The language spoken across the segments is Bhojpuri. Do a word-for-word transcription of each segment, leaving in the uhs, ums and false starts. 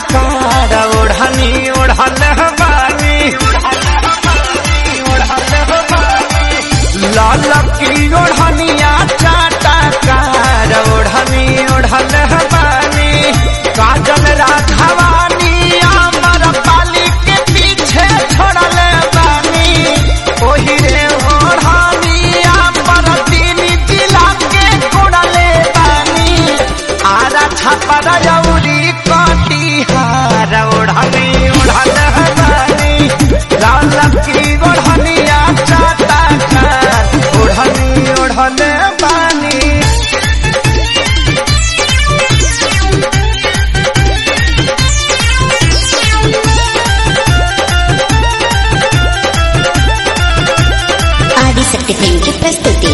कार ओढ़नी ओढ़ल बानी लाल की ओढ़निया चाटा कार ओढ़नी ओढ़ल बानी काजल राघवानी अमर पाली के पीछे छोड़ल बानी ओही रे ओढ़नी अमर तीन जिला के कोड़ल बानी आरा छपर जौरी कटिहार ओढ़नी ओढ़ल बानी लाल की ओढ़निया चाटा कार ओढ़नी ओढ़ल बानी आदिशक्ति फिल्म की प्रस्तुति।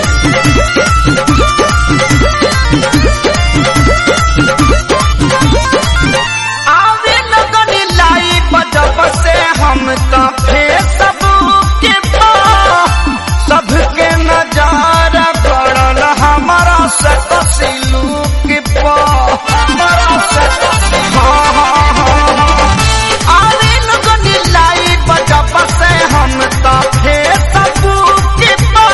आवे लगन लाई बजब से हम तो फेसबुक पे सबके नजारा पड़ल हमारा से कसिलुक पे हमारा से हाँ हाँ हाँ आवे लगन लाई बजब से हम तो फेसबुक पे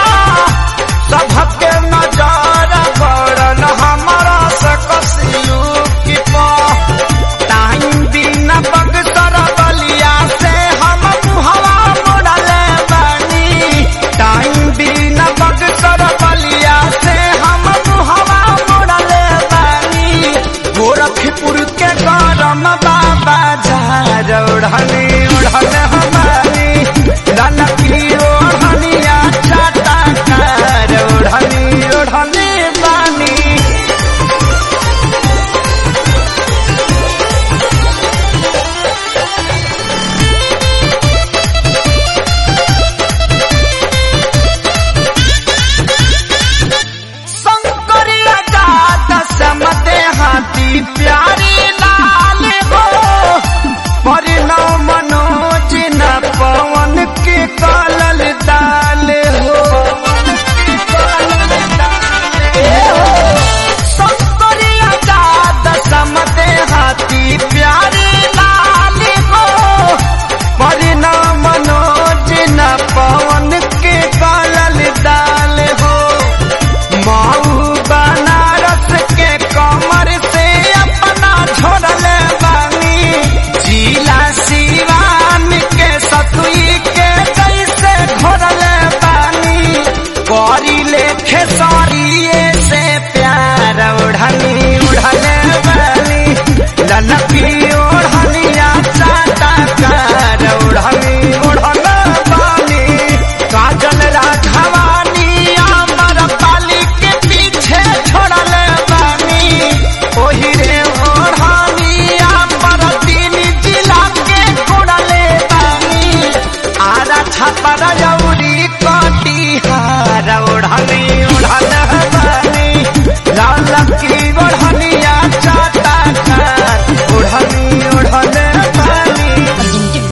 सबके नजारा पड़ल हमारा से कसिलुक पे टाइम दिन बगसर बलिया से हम मुहवा मोड़ल बानी टाइम दिन बगसर बलिया से हम मुहवा मोड़ल बानी गोरखपुर के गरम बाबा झार ओढ़नी